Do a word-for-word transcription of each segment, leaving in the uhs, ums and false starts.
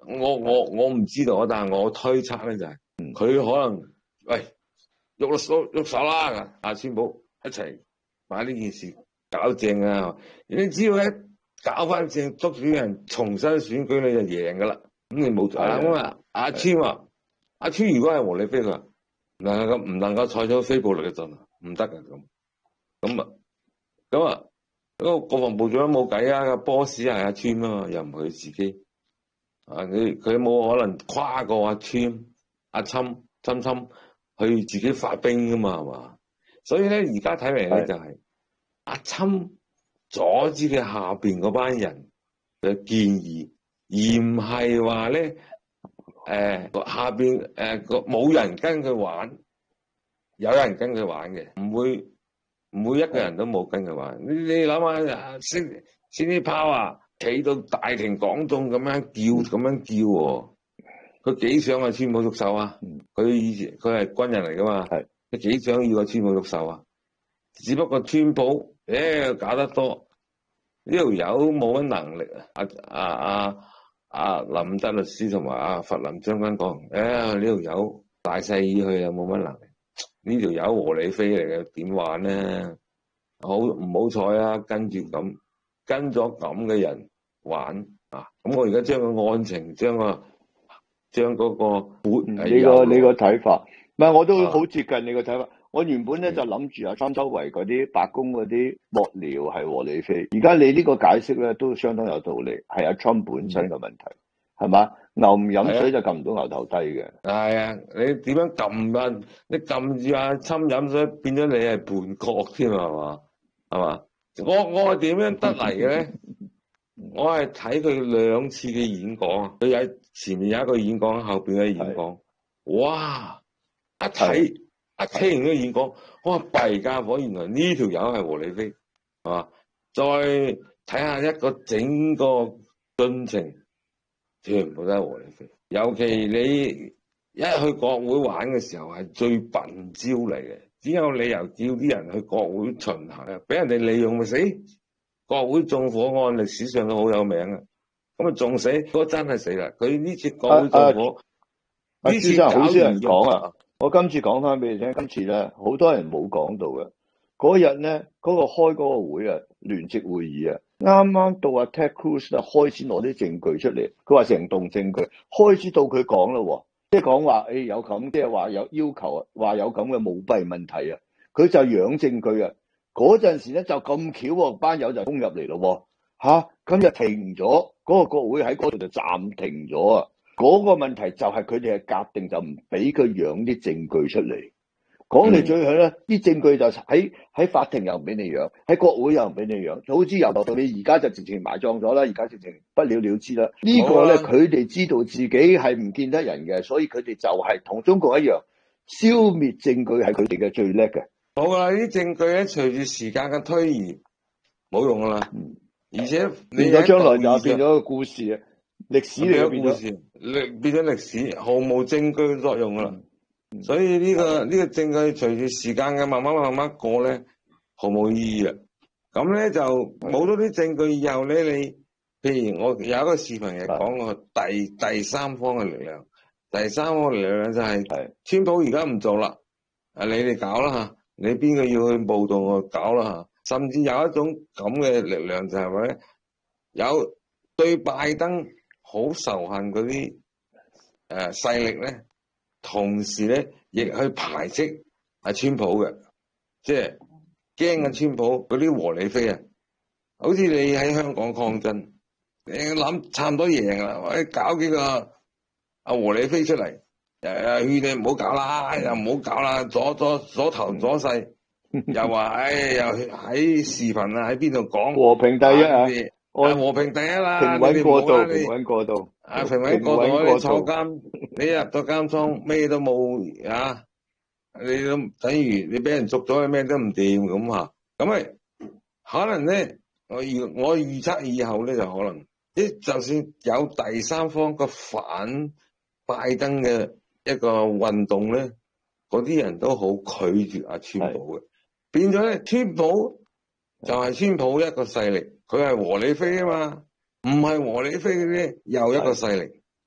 我我我唔知道，但係我推測咧就係、是，佢、嗯、可能喂喐手喐手啦，阿川普一齊把呢件事搞正啊！你只要咧搞翻正，捉住啲人重新選舉你就贏噶啦。咁你冇錯啊咁啊，阿川話阿川如果係和理非，佢話能夠唔能夠採取非暴力嘅進行，唔得嘅咁。咁啊咁啊，嗰個國防部長都冇計啊，個 boss 係阿川啊嘛，又唔係佢自己。啊！佢佢冇可能跨過阿川、阿侵、侵侵去自己發兵噶嘛，係嘛？所以咧，而家睇嚟咧就係、是、阿侵阻止佢下邊嗰班人嘅建議，而唔係話咧誒下邊誒個冇人跟佢玩，有人跟佢玩嘅，唔會唔會一個人都冇跟佢玩。你你諗下，先先啲炮啊！企到大庭廣眾咁樣叫，咁樣叫喎，佢幾想阿川普喐手啊？佢以前佢係軍人嚟噶嘛？係佢幾想要阿川普喐手啊？只不過川普誒、欸、搞得多，呢條友冇乜能力啊！阿阿阿阿林德律師同埋阿佛林將軍講：誒呢條友大勢已去啊，冇乜能力。呢條友和理非嚟嘅，點玩咧？好唔好彩啊？跟住咁。跟咗咁嘅人玩啊！咁我而家將個案情，將個將嗰個撥、嗯、 你個你個睇法，唔係我都好接近你個睇法。啊、我原本咧就諗住啊，川周圍嗰啲白宮嗰啲幕僚係和理非。而家你呢個解釋咧都相當有道理，係阿川本身嘅問題，係嘛、嗯？牛唔飲水就撳唔到牛頭低嘅。 係啊，你點樣撳啊？你撳住阿川飲水，變咗你係叛國添啊嘛？係嘛？我我係點樣得嚟嘅咧？我係睇佢兩次嘅演講，佢喺前面有一個演講，後邊嘅演講，哇！一睇一聽完個演講，我話弊家伙，原來呢條友係和理非，係嘛？再睇下一個整個進程，全部都係和理非。尤其你一去國會玩嘅時候，係最笨招嚟嘅。只有理由叫啲人去國會巡行啊，俾人哋利用咪死？國會縱火案歷史上都好有名啊，咁啊仲死，嗰真係死啦！佢呢次國會縱火， 阿朱生好少人講啊。我今次講翻俾你聽，今次咧好多人冇講到嘅。嗰日咧嗰個開嗰個會啊，聯席會議啊，啱啱到阿 Ted Cruz 咧開始攞啲證據出嚟，佢話成棟證據，開始到佢講啦。即係講話，誒有咁，即係話有要求啊，話有咁嘅舞弊問題啊，佢就養證據啊。嗰陣時咧就咁巧，班友就攻入嚟咯，吓咁就停咗，嗰個國會喺嗰度就暫停咗啊。嗰個問題就係佢哋係夾定就唔俾佢養啲證據出嚟。講嚟最後咧，啲證據就喺喺法庭又唔俾你養，喺國會又唔俾你養，早知由頭到你而家就直情埋葬咗啦，而家直情不了了之啦。這個、呢個咧佢哋知道自己係唔見得人嘅，所以佢哋就係同中國一樣，消滅證據係佢哋嘅最叻嘅。 好啦，呢啲證據咧隨住時間嘅推移冇用噶啦，而且變咗將來就變咗個故事啊，歷史嚟嘅故事， 歷變咗歷史，毫無證據嘅作用噶啦。嗯所以呢、這個呢、這個證據隨住時間嘅慢慢慢慢過咧，毫無意義啦。咁咧就冇咗啲證據以後咧，你譬如我有一個視頻係講過第第三方嘅力量，第三方嘅力量就係川普而家唔做啦，啊你哋搞啦吓，你邊個要去暴動我搞啦吓，甚至有一種咁嘅力量就係話咧，有對拜登好仇恨嗰啲誒勢力咧。同時咧，亦去排斥阿川普嘅，即係驚阿川普嗰啲和理非啊！好似你喺香港抗爭，你諗差唔多贏啦，喂，搞幾個阿和理非出嚟，誒勸你唔好搞啦，又唔好搞啦，左左左頭左勢，又話誒、哎、又喺視頻啊喺邊度講和平第一啊！ 啊和平第一啦， 平穩過渡，平穩過渡。 啊平穩過渡，你坐監，你入到監倉咩都冇啊！你都等於你俾人捉咗，咩都唔掂咁啊！咁咪可能咧，我預我預測以後咧就可能，即就算有第三方個反拜登嘅一個運動咧，嗰啲人都好拒絕阿川普嘅，變咗咧川普就係川普一個勢力。佢係和理非啊嘛，唔係和理非嘅咧，又一個勢力，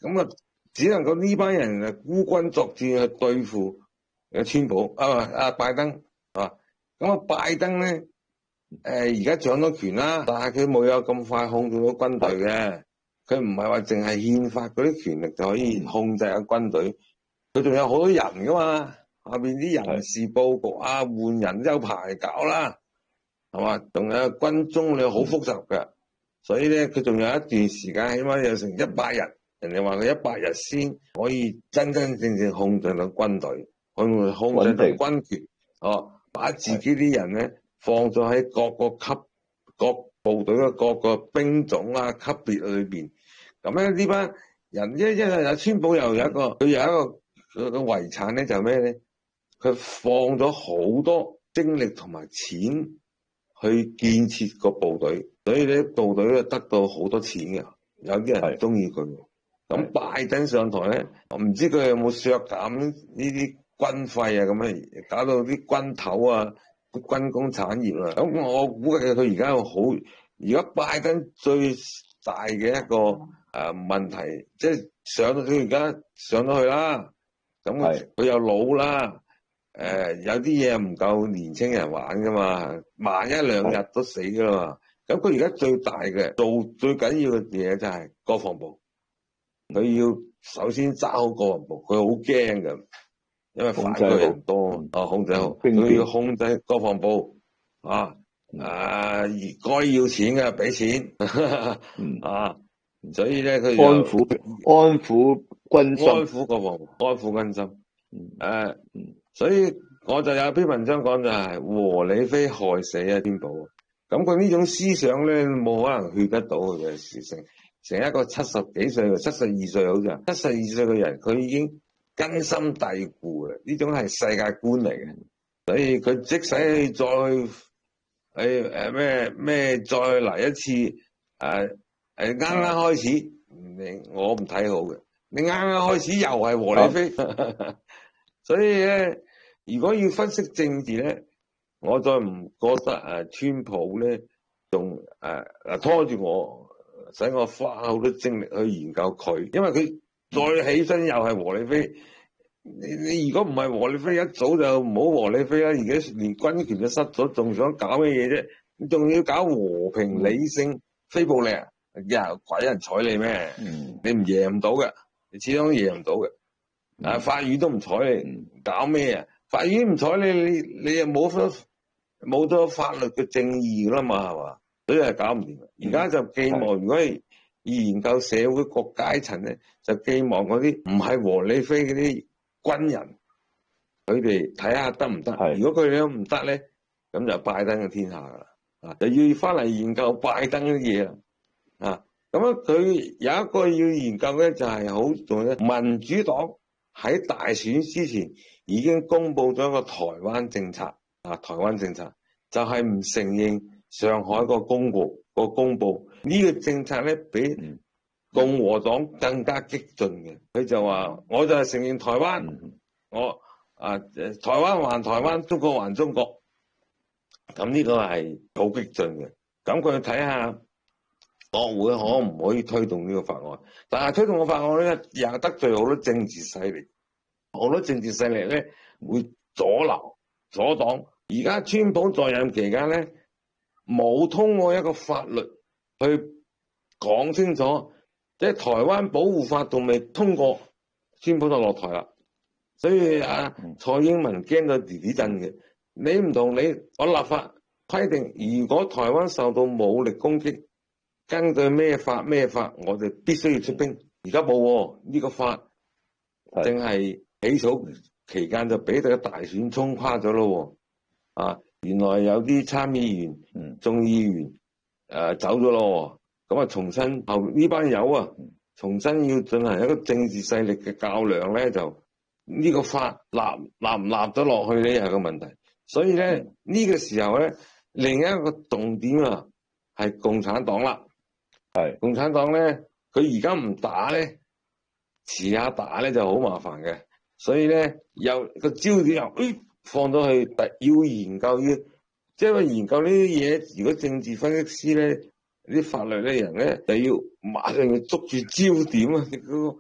咁啊，只能夠呢班人啊孤軍作戰去對付誒川普啊啊拜登啊。咁啊拜登咧誒而家掌咗權啦，但係佢冇有咁快控制到軍隊嘅。佢唔係話淨係憲法嗰啲權力就可以控制下軍隊，佢仲有好多人噶嘛，下邊啲人事佈局啊，換人都有排搞啦，係嘛？仲有軍中你好複雜嘅，所以咧佢仲有一段時間，起碼有成一百日，人哋話佢一百日先可以真真正正控制到軍隊，控控制到軍權，哦，把自己啲人咧放咗喺各個級各部隊嘅各個兵種啊級別裏邊，咁咧呢班人一一係阿川普又有一個佢有一個佢個遺產咧就係咩咧？佢放咗好多精力同埋錢去建設個部隊，所以咧部隊咧得到好多錢嘅，有啲人中意佢。咁拜登上台咧，我唔知佢有冇削減呢啲軍費啊，咁樣搞到啲軍頭啊。軍工產業啊，咁我估計佢而家好，而家拜登最大嘅一個誒、呃、問題，即係上到佢而家上咗去啦，咁佢又老啦，誒、呃、有啲嘢唔夠年青人玩噶嘛，慢一兩日都死噶嘛，咁佢而家最大嘅做最緊要嘅嘢就係國防部，佢要首先揸好國防部，佢好驚㗎。因為反對人多，啊控制好，佢要控制國防部，啊啊而該要錢嘅俾錢，啊，所以咧佢安撫安撫軍心， 安撫國防部，安撫軍心，誒、啊，所以我就有篇文章講就係和理非害死啊川普，咁佢呢種思想咧冇可能勸得到佢嘅事情，成一個七十幾歲、七十二歲好似，七十二歲嘅人，佢已經。根深蒂固嘅呢種係世界觀嚟嘅，所以佢即使再去誒誒咩咩再嚟一次誒誒啱啱開始，你我唔睇好嘅。你啱啱開始又係和理非，啊、所以咧，如果要分析政治咧，我再唔覺得誒川普咧仲誒誒拖住我，使我花好多精力去研究佢，因為佢。再起身又係和理非，你你如果唔係和理非，一早就唔好和理非啦。而家連軍權都失咗，仲想搞咩嘢啫？你仲要搞和平理性非暴力啊？呀，鬼人睬你咩？嗯、你唔贏唔到嘅，你始終贏唔到嘅。嗯、啊，法院都唔睬你，搞咩啊？法院唔睬你，你你又冇咗冇咗法律嘅正義啦嘛，係嘛？所以係搞唔掂。而家就寄望、嗯、如果係。研究社會各階層咧，就寄望嗰啲唔係和理非嗰啲軍人，佢哋睇下得唔得？如果佢哋都唔得咧，咁就拜登嘅天下噶啦，啊，就要翻嚟研究拜登啲嘢啦，啊，咁樣佢有一個要研究咧，就係好重要。民主黨喺大選之前已經公布咗一個台灣政策，啊，台灣政策就係唔承認上海個公佈。個公布呢、這個政策咧，比共和黨更加激進嘅。佢就話：我就係承認台灣，嗯、我啊台灣還台灣，中國還中國。咁呢個係好激進嘅。咁佢睇下國會可唔可以推動呢個法案？但係推動個法案咧，又得罪好多政治勢力，好多政治勢力咧會阻撓、阻擋。而家川普在任期間咧，冇通過一個法律去講清楚，即係台灣保護法仲未通過，川普就落台啦。所以啊，蔡英文驚到地地震嘅。你唔同你，我立法規定，如果台灣受到武力攻擊，根據咩法咩法，我哋必須要出兵。而家冇呢個法，淨係起草期間就俾佢個大選衝垮咗咯。啊！原來有啲參議員、嗯、眾議員誒、呃、走咗咯，咁啊重新後呢班友啊，重新要進行一個政治勢力嘅較量咧，就呢個法立立唔立得落去咧係個問題。所以咧呢、嗯、個時候咧，另一個重點啊係共產黨啦，係共產黨咧，佢而家唔打咧，遲下打咧就好麻煩嘅。所以咧有個焦點又誒。哎放咗去，特要研究要，即係話研究呢啲嘢。如果政治分析師咧，啲法律嘅人咧，就要馬上要捉住焦點啊！嗰個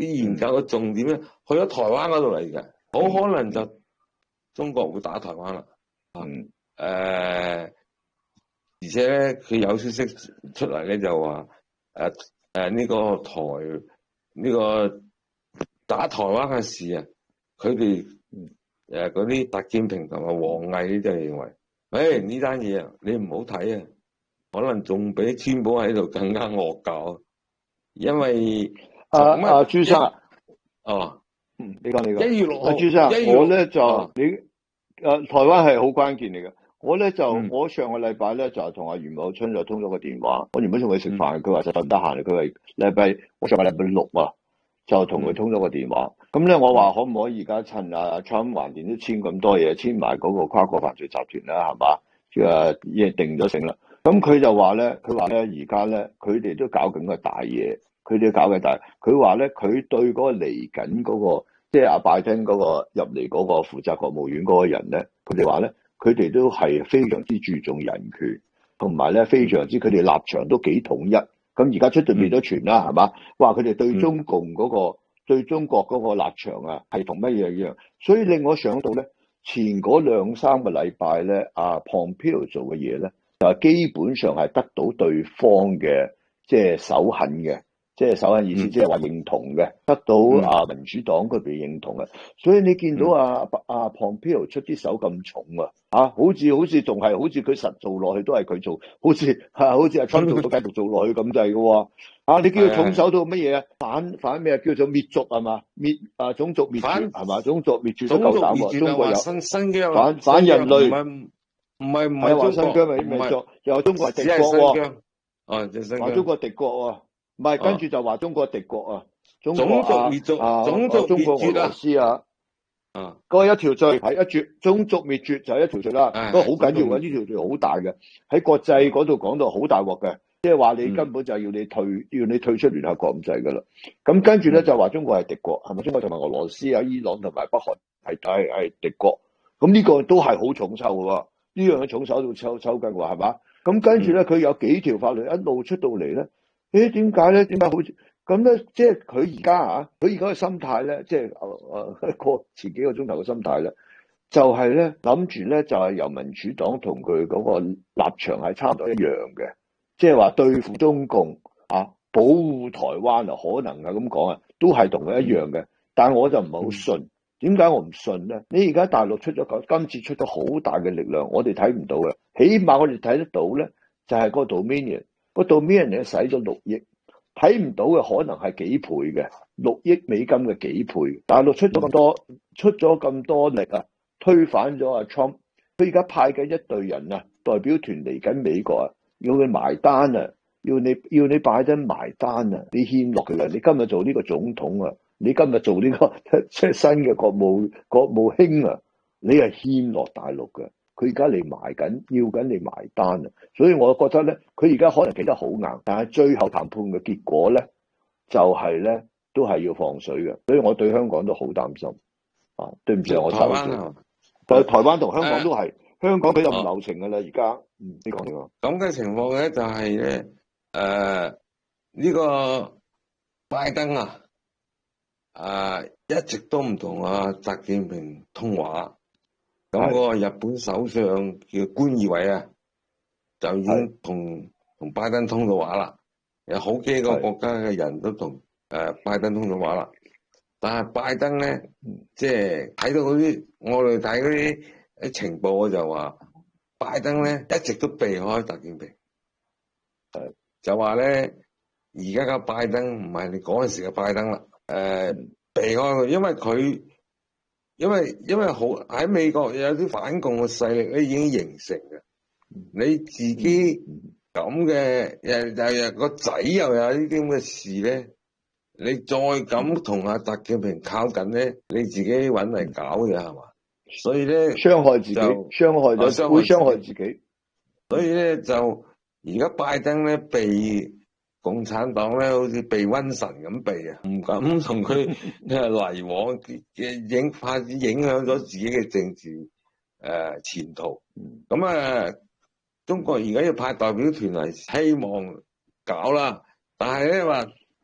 啲研究嘅重點咧去咗台灣嗰度嚟嘅，好可能就中國會打台灣啦。 嗯。 誒、呃，而且咧佢有消息出嚟咧就話誒誒呢個台呢、這個打台灣嘅事啊，佢哋誒嗰啲習近平同埋王毅呢就認為，誒呢單嘢啊你唔好睇啊，可能仲比川普喺度更加惡搞，因為阿阿朱生， 哦， 嗯，你講你講， 一月六號， 阿朱生，我咧就、 哦、 你誒、呃、台灣係好關鍵嚟嘅。我咧就、嗯、我上個禮拜咧就同阿袁茂春就通咗個電話，我原本同佢食飯，佢話實在唔得閒，佢話禮拜我上個禮拜六啊就同佢通咗個電話，咁咧、嗯、我話可唔可以而家趁阿 Trump 橫掂都簽咁多嘢，簽埋嗰個跨國犯罪集團啦，係嘛？誒嘢定咗成啦，咁佢就話咧，佢話咧而家咧佢哋都搞緊個大嘢，佢哋搞緊大，佢話咧佢對嗰個嚟緊嗰個即係阿拜登嗰個入嚟嗰個負責國務院嗰個人咧，佢哋話咧。佢哋都係非常之注重人權，同埋咧非常之佢哋立場都幾統一。咁而家出到面都傳啦，係嘛？話佢哋對中共嗰、嗰個、嗯、對中國嗰個立場啊，係同乜嘢一樣？所以令我想到咧，前嗰兩三個禮拜咧，阿 Pompeo 做嘅嘢咧，就係基本上係得到對方嘅即係首肯嘅。即係首肯意思，即係話認同嘅，得到啊民主黨佢哋認同嘅，所以你見到啊啊 Pompeo 出啲手咁重啊，啊好似好似仲係好似佢實做落去都係佢做，好似係、啊、好似阿 Trump 做到繼續做落去咁滯嘅喎，啊你叫佢重手到乜嘢啊？反反咩啊？叫做滅族係嘛？滅啊種族滅絕係嘛？種族滅絕都夠膽喎，中國有新新疆反反人類， 唔係唔係話新疆咪滅族，又話中國係敵國喎， 哦就新疆， 話中國敵國喎。唔係，跟住就話中國敵國啊，中國種族滅族啊， 種族中國俄羅斯啊， 啊， 嗰一條罪係一絕，種族滅絕就係一條罪啦，不過好緊要嘅，呢條罪好大嘅，喺國際嗰度講到好大鑊嘅，即係話你根本就係要你退，嗯、要你退出聯合國咁滯噶啦。咁跟住咧就話中國係敵國，係咪？中國同埋俄羅斯啊、伊朗同埋北韓係係係敵國，咁呢個都係好重抽嘅喎，呢樣嘅重手到抽抽筋喎，係嘛？咁跟住咧，佢有幾條法律一路出到嚟咧。誒點解咧？點解好似咁咧？即係佢而家啊，佢而家嘅心態咧，即係誒誒過前幾個鐘頭嘅心態咧，就係咧諗住咧，就係、是、由民主黨同佢嗰個立場係差唔多一樣嘅，即係話對付中共啊，保護台灣啊，可能啊咁講啊，都係同佢一樣嘅。但係我就唔係好信，點解我唔信咧？你而家大陸出咗今次出咗好大嘅力量，我哋睇唔到嘅，起碼我哋睇得到咧，就係、是、個 Dominion。個 Dominion 咧使咗六億，睇唔到嘅可能係幾倍嘅，六億美金嘅幾倍。大陸出咗咁多，出咗咁多力啊，推反咗阿 Trump。佢而家派緊一隊人啊，代表團嚟緊美國啊，要佢埋單啊，要你要你拜登埋單啊，你欠落佢啊！你今日做呢個總統啊，你今日做呢、這個即係新嘅國務國務卿啊，你係欠落大陸嘅。佢而家嚟埋緊，要緊你埋單啊！所以我覺得咧，佢而家可能企得好硬，但係最後談判嘅結果咧，就係、是、咧都係要放水嘅。所以我對香港都好擔心啊！對唔住，我抽咗。但係台灣同香港都係，呃、香港佢就唔留情噶啦。而家、哦，嗯，你講呢個咁嘅情況咧，就係、是、咧，誒、呃、呢、這個拜登啊，啊、呃、一直都唔同阿習近平通話。咁嗰個日本首相叫菅義偉啊，就已經同同是拜登通咗話啦。有好幾個國家嘅人都同誒是、呃、拜登通咗話啦。但係拜登咧，即係睇到嗰啲，我哋睇嗰啲啲情報就話，拜登咧一直都避開習近平。 係就話咧，而家嘅拜登唔係你嗰陣時嘅拜登啦。誒、呃，避開佢，因為佢。因為因為好喺美國有啲反共嘅勢力咧已經形成嘅，你自己咁嘅誒又又個仔又有呢啲咁嘅事咧，你再咁同阿習近平靠近咧，你自己搵嚟搞嘅係嘛？所以咧傷害自己，傷害咗會傷害自己。 所以咧就而家拜登咧被共產黨咧好似被瘟神咁避啊，唔敢同佢嚟往嘅影，怕影響咗自己嘅政治誒、呃、前途。咁啊，中國而家要派代表團嚟，希望搞啦。但係咧話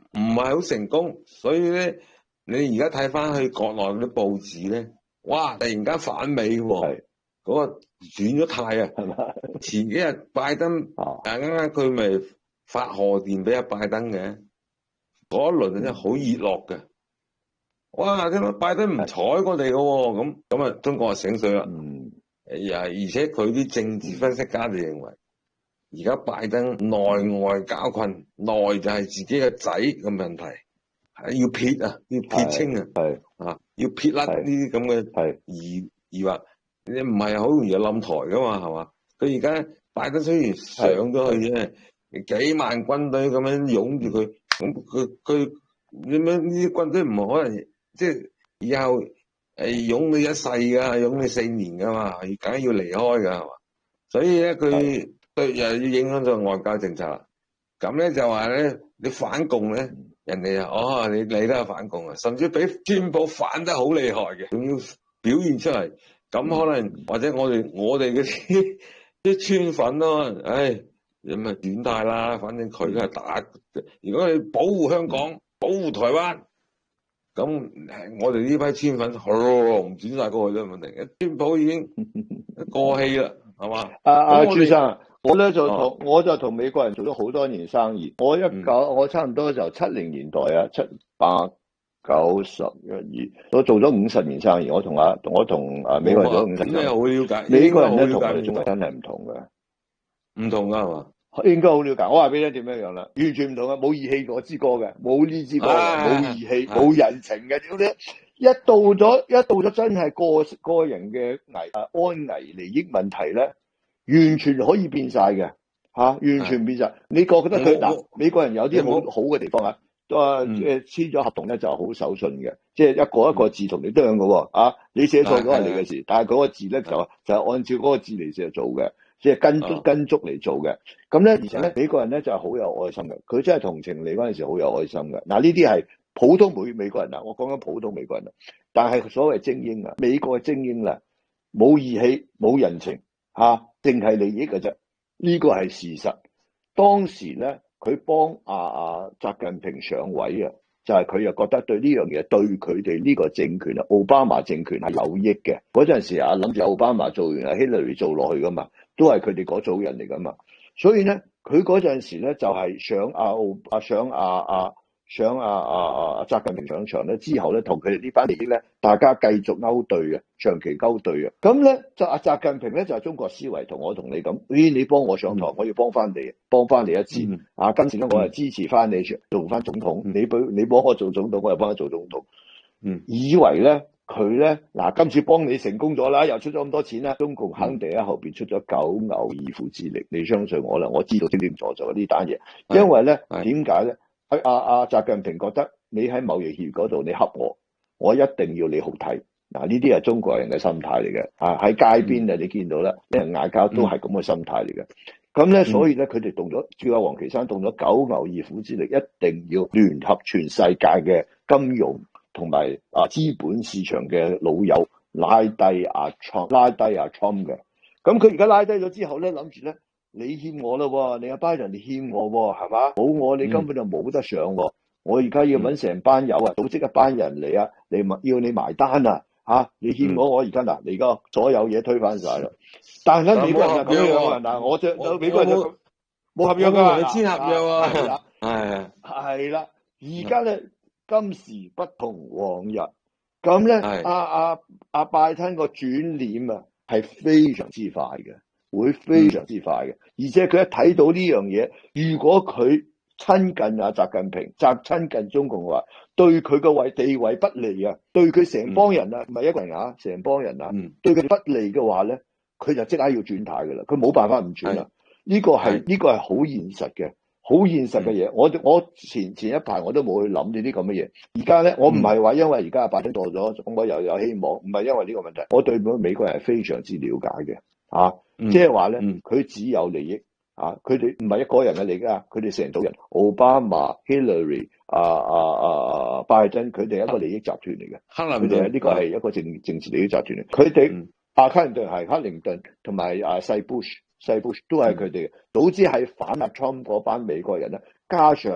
唔係好成功，所以咧，你而家睇翻去國內嗰啲報紙咧，哇！突然間反美喎， 係嗰個轉咗態啊！ 係嘛？ 前幾日拜登啊， 啱啱佢咪發賀電俾阿拜登嘅，嗰一輪真係好熱絡嘅。哇！聽到拜登唔睬我哋嘅喎，咁咁啊，中國就醒水啦。 嗯， 誒而且佢啲政治分析家就認為，而家拜登內外交困，內就係自己嘅仔嘅問題，係要撇啊，要撇清啊， 係啊，要撇甩呢啲咁嘅係疑疑惑，你唔係好容易冧台噶嘛，係嘛？佢而家拜登雖然上咗去啫，幾萬軍隊咁樣擁住佢，咁佢佢點樣呢啲軍隊唔可能即係以後誒擁你一世噶，擁你四年噶嘛，梗係要離開噶係嘛？所以咧佢對又要影響咗外交政策啦。咁咧就話咧，你反共咧，人哋啊哦，你你都係反共啊，甚至比川普反得好厲害嘅，仲要表現出嚟。咁可能或者我哋我哋嗰啲啲川粉咯，唉，咁咪轉態啦。反正佢都係打，如果你保護香港、保護台灣，咁我哋呢批川粉，唔轉晒過去都係問題。川普已經過氣啦，係嘛？ 阿阿朱生，我咧就同、 哦、 我就同美國人做咗好多年生意。我一九、嗯、我差唔多就七零年代啊，七八九十一二，我做咗五十年生意。我同阿我同啊美國人做咗五十年。 你好了解， 美國人咧同我哋中國真係唔同嘅， 唔同噶係嘛？ 應該好了解。我話俾你聽點樣樣啦，完全唔同嘅，冇義氣嗰支歌嘅，冇呢支歌嘅，冇義氣，冇人情嘅。屌你！一到咗一到咗真係個個人嘅危啊安危利益問題咧，完全可以變晒嘅吓，完全變晒。你覺覺得佢嗱美國人有啲好好嘅地方啊？啊誒簽咗合同咧就好守信嘅，即係一個一個字同你都樣嘅喎啊！你寫錯咗係你嘅事，但係嗰個字咧就就係按照嗰個字嚟寫做嘅，即係跟足跟足嚟做嘅。咁咧而且咧美國人咧就係好有愛心嘅，佢真係同情你嗰陣時好有愛心嘅。嗱呢啲係普通美美國人啊，我講緊普通美國人啊，但係所謂精英啊，美國嘅精英啦，冇義氣冇人情嚇，淨係利益嘅啫，呢個係事實。當時咧。佢幫阿阿習近平上位啊，就係佢又覺得對呢樣嘢對佢哋呢個政權啊，奧巴馬政權係有益嘅。嗰陣時啊，諗住奧巴馬做完啊，希拉里做落去噶嘛，都係佢哋嗰組人嚟噶嘛。所以咧，佢嗰陣時咧就係想阿奧啊，想阿阿想阿阿阿習近平上場咧之後咧，同佢哋呢班利益咧，大家繼續勾兌嘅，長期勾兌嘅。咁咧就阿習近平咧就係中國思維，同我同你咁，咦？你幫我上台，我要幫翻你，幫翻你一次。嗯、啊，今次咧我係支持翻你做翻總統，嗯、你幫你幫我做總統，我又幫佢做總統。嗯，以為咧佢咧嗱，今次幫你成功咗啦，又出咗咁多錢啦，中共肯定喺後邊出咗九牛二虎之力，你相信我啦，我知道清清楚楚呢單嘢，因為咧點解咧？阿阿阿習近平覺得你喺貿易協議嗰度你恰我，我一定要你好睇。嗱，呢啲係中國人嘅心態嚟嘅。啊喺街邊啊，你見到啦，啲人嗌交都係咁嘅心態嚟嘅。咁咧，所以咧，佢哋動咗，叫阿王岐山動咗九牛二虎之力，一定要聯合全世界嘅金融同埋啊資本市場嘅老友，拉低阿 Trump，拉低阿 Trump 嘅。咁佢而家拉低咗之後咧，諗住咧。你欠我啦，你阿拜登你欠我，係嘛？冇我你根本就冇得上。嗯、我而家要搵成班友啊，組織一班人嚟啊，你要你埋單啊，吓、啊、你欠我，嗯、我而家嗱，你而家所有嘢推翻晒啦。但係咧，美國人就咁樣啊，嗱，我只有美國人就冇合約噶，你簽合約啊，係啊，係啦，而家咧今時不同往日，咁咧阿阿阿拜登個轉臉啊，係非常之快嘅。會非常之快嘅，而且佢一睇到呢樣嘢，如果佢親近阿習近平，習親近中共嘅話，對佢個位地位不利啊，對佢成幫人啊，唔係、嗯、一個人啊，成幫人啊，嗯、對佢不利嘅話咧，佢就即刻要轉態噶啦，佢冇辦法唔轉啦。呢是個係呢是個係好現實嘅，好現實嘅嘢。嗯、我我前前一排我都冇去諗呢啲咁嘅嘢，而家咧我唔係話因為而家阿拜登做咗，咁我又有希望，唔係因為呢個問題，我對美國人係非常之了解嘅，啊。即係話咧，佢、嗯、只有利益啊！佢哋唔係一個人嘅利益啊！佢哋成組人，奧巴馬、希拉里、啊啊啊拜登，佢哋係一個利益集團嚟嘅。佢哋呢個係一個政政治利益集團嚟。佢哋、嗯、啊，克林頓係克林頓，同埋啊細 Bush、細 Bush 都係佢哋嘅。總之係反阿 Trump 嗰班美國人咧，加上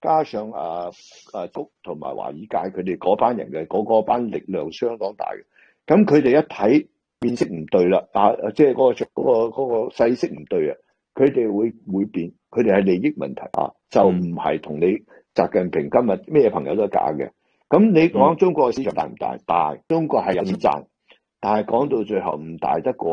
加上啊啊谷同埋華爾街佢哋嗰班人嘅嗰嗰班力量相當大嘅，咁佢哋一睇變色唔對啦，啊即係嗰個嗰、嗰個嗰、嗰個勢色唔對啊，佢哋會會變，佢哋係利益問題啊，就唔係同你習近平今日咩朋友都假嘅。咁你講中國嘅市場大唔大？大，中國係有錢賺，但係講到最後唔大得過。